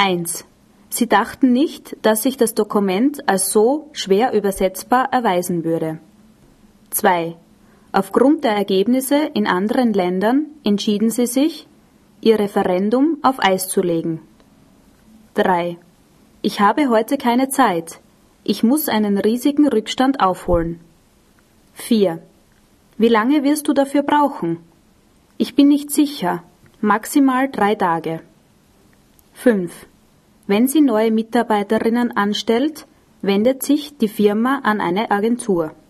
1. Sie dachten nicht, dass sich das Dokument als so schwer übersetzbar erweisen würde. 2. Aufgrund der Ergebnisse in anderen Ländern entschieden sie sich, ihr Referendum auf Eis zu legen. 3. Ich habe heute keine Zeit. Ich muss einen riesigen Rückstand aufholen. 4. Wie lange wirst du dafür brauchen? Ich bin nicht sicher. Maximal 3 Tage. 5. Wenn sie neue Mitarbeiterinnen anstellt, wendet sich die Firma an eine Agentur.